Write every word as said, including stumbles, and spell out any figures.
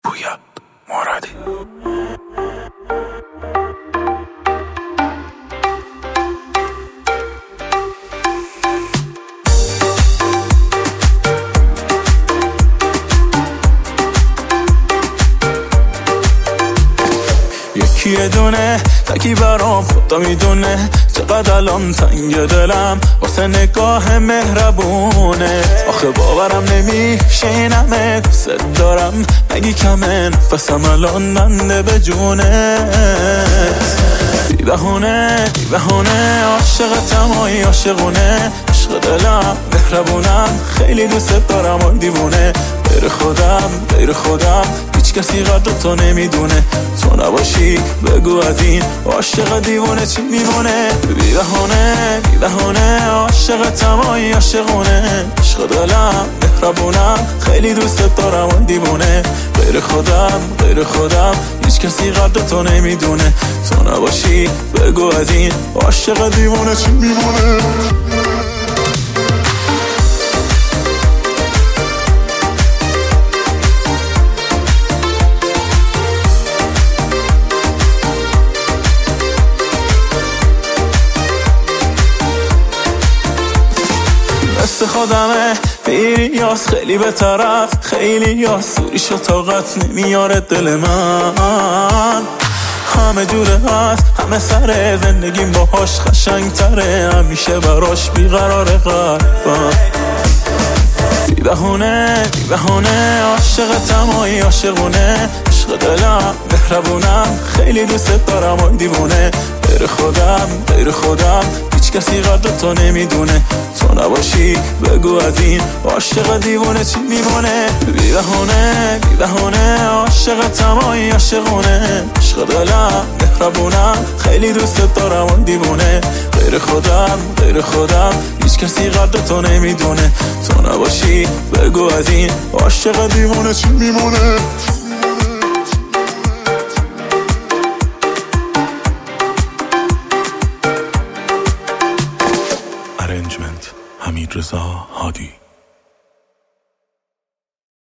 پویا مرادی. یکی یه دونه تکی برام خدا میدونه چقدر الان تنگ دلم واسه نگاه مهربونه. آخه باورم نمیشه این همه دوست دارم، نگی کمه نفسم الان منده به جونت. بی بهونه بی بهونه عاشقتم و عاشقونه، عشق دلم مهربونم خیلی دوست دارم و دیوونه. غیر خودم غیر خودم هیچ کسی قدر تو نمیدونه، تو نباشی بگو از این عاشق دیوونه چی میمونه. بی بهونه بی بهونه عاشقتم و عاشقونه، عشق دلم مهربونم خیلی دوست دارم و دیوونه. غیر خودم غیر خودم هیچ کسی قدر تو نمیدونه، تو نباشی بگو از این عاشق دیوونه چی میمونه. مثل خودمه بیری یاس خیلی به طرف خیلی یاس سوریش و طاقت نمیاره دل من. همه جوره هست همه سره زندگیم باهاش خشنگ تره، همیشه براش بیقرار قلبم. بی بهونه بی بهونه عاشقتم و عاشقونه، عشق دلم مهربونم خیلی دوست دارم و دیوونه. غیر خودم غیر خودم هیچ کسی قدر تو نمیدونه، تو نباشی بگو از این عاشق دیوونه چی میمونه. بی بهونه بی بهونه عاشقتم و عاشقونه، عشق دلم مهربونم خیلی دوست دارم و دیوونه. غیر خودم غیر خودم هیچ کسی قدر تو نمیدونه، تو نباشی بگو از این عاشق دیوونه چی میمونه. Arrangement حمید رضا هادی.